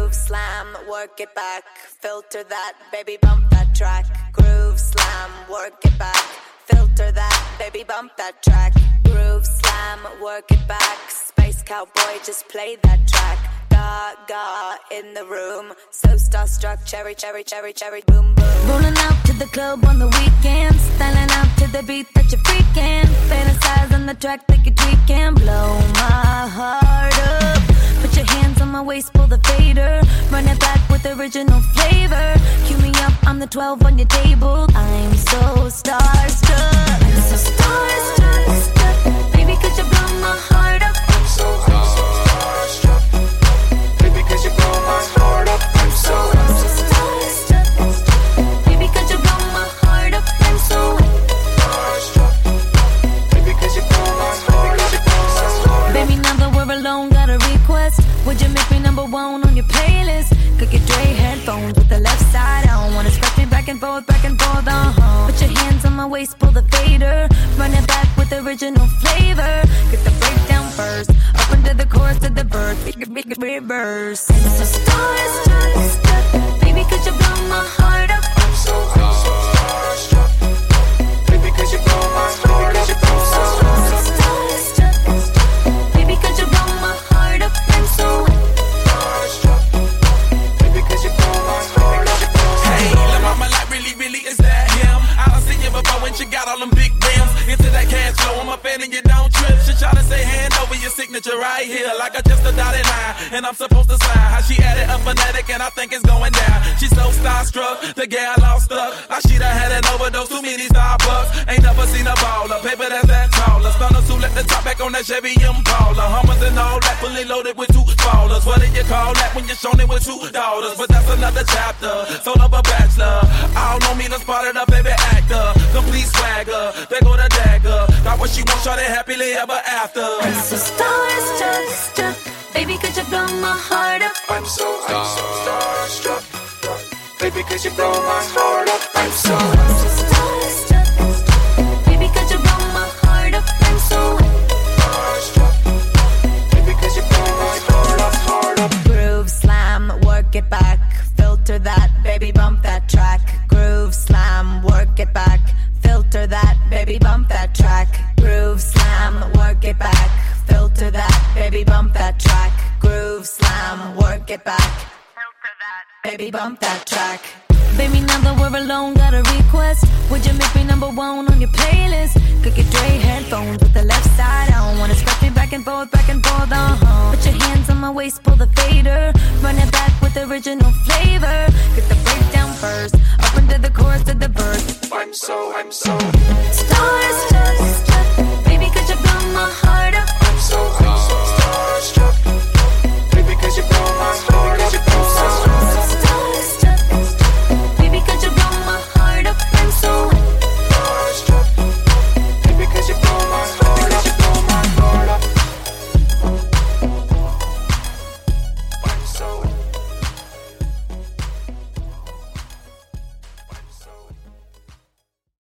Groove slam, work it back. Filter that, baby, bump that track. Groove slam, work it back. Filter that, baby, bump that track. Groove slam, work it back. Space cowboy, just play that track. Gaga in the room, so starstruck, cherry, cherry, cherry, cherry, boom, boom. Rolling out to the club on the weekend, styling out to the beat that you're freaking. Fantasize on the track that you're tweaking. Blow my heart up. Put your hands on my waist, pull the fader. Run it back with original flavor. Cue me up, I'm the 12 on your table. I'm so starstruck. I'm so starstruck. Baby, could you blow my heart up? I'm so starstruck. Baby, could you blow my heart up? I'm so starstruck. Baby, could you blow my heart up? I'm so starstruck. Baby, could you blow my heart up? Baby, now that we're alone, got a request. Would you make me number one on your playlist? Could get Dre headphones with the left side on. Wanna scratch me back and forth, Put your hands on my waist, pull the fader. Run it back with original flavor. Get the breakdown first, up into the chorus to the verse. Make it reverse. I'm so starstruck. Baby, could you blow my heart up? I'm so starstruck. Baby, could you blow my heart up? I'm so starstruck. Baby, could you blow my heart up? I'm so starstruck. Baby, could you blow my heart up? Hey, la mama, like really, is that him? I done seen you before when she got all them big rims. Into that cash flow, I'm a fan and you don't trip. She try to say hand over your signature right here, like I just a dotted line, and I'm supposed to sign. How she added a phonetic, and I think it's going down. She's so starstruck, the gal all stuck. Like she done had an overdose, too many Starbucks. Ain't never seen a baller, paper that's that taller. Stunners who let the top back on that Chevy Impala. Hummers and all that, fully loaded with two ballers. What do you call that when you're shown it with two daughters? But that's another chapter, soul of a bachelor. All know me, done spotted a baby actor. Complete swagger, they go the dagger. Got what she wants, shot it happily ever after. I'm so starstruck. Baby, could you blow my heart up? I'm so starstruck. Baby, could you blow my heart up? I'm so starstruck. Baby, could you blow my heart up? I'm so starstruck. Baby, could you blow my heart up? Groove slam, work it back. Filter that, baby, bump that track. Groove slam, work it back. Filter that, baby, bump that track. Groove slam, work it back. Filter that, baby, bump that track. Groove slam, work it back. Filter that, baby, bump that track. Baby, now that we're alone, got a request. Would you make me number one on your playlist? Could get Dre headphones with the left side on. Wanna scratch me back and forth, Put your hands on my waist, pull the fader. Run it back with original flavor. Get the breakdown first, up into the chorus to the verse. I'm so